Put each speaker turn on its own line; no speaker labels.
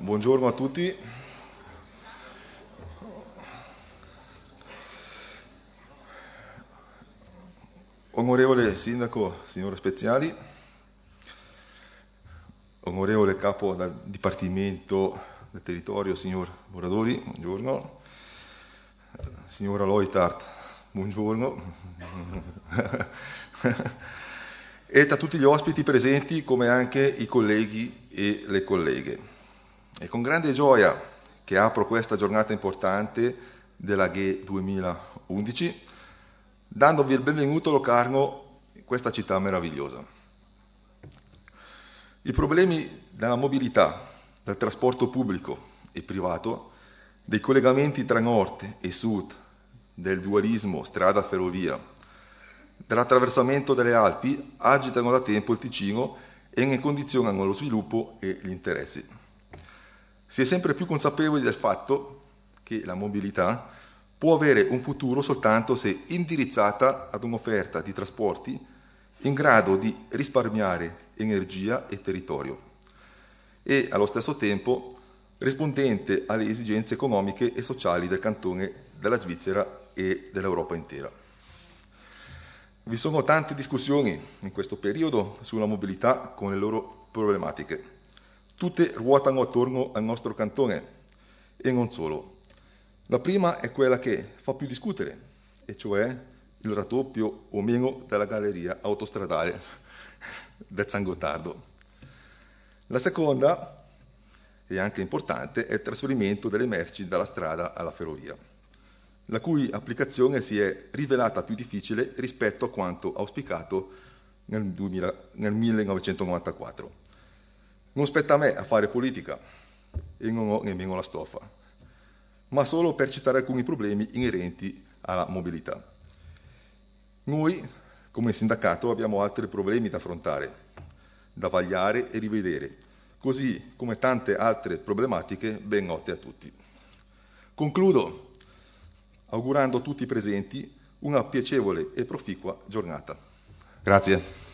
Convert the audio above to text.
Buongiorno a tutti. Onorevole Sindaco, signore Speziali, onorevole Capo del Dipartimento del Territorio, signor Moradori, buongiorno. Signora Loitart, buongiorno. E a tutti gli ospiti presenti, come anche i colleghi e le colleghe. È con grande gioia che apro questa giornata importante della GE 2011, dandovi il benvenuto a Locarno, questa città meravigliosa. I problemi della mobilità, del trasporto pubblico e privato, dei collegamenti tra nord e sud, del dualismo strada-ferrovia, dell'attraversamento delle Alpi agitano da tempo il Ticino e ne condizionano lo sviluppo e gli interessi. Si è sempre più consapevoli del fatto che la mobilità può avere un futuro soltanto se indirizzata ad un'offerta di trasporti in grado di risparmiare energia e territorio e allo stesso tempo rispondente alle esigenze economiche e sociali del cantone della Svizzera e dell'Europa intera. Vi sono tante discussioni in questo periodo sulla mobilità con le loro problematiche. Tutte ruotano attorno al nostro cantone e non solo. La prima è quella che fa più discutere, e cioè il raddoppio o meno della galleria autostradale del San Gottardo. La seconda, e anche importante, è il trasferimento delle merci dalla strada alla ferrovia, la cui applicazione si è rivelata più difficile rispetto a quanto auspicato nel 1994. Non spetta a me a fare politica e non ho nemmeno la stoffa, ma solo per citare alcuni problemi inerenti alla mobilità. Noi, come sindacato, abbiamo altri problemi da affrontare, da vagliare e rivedere, così come tante altre problematiche ben note a tutti. Concludo augurando a tutti i presenti una piacevole e proficua giornata. Grazie.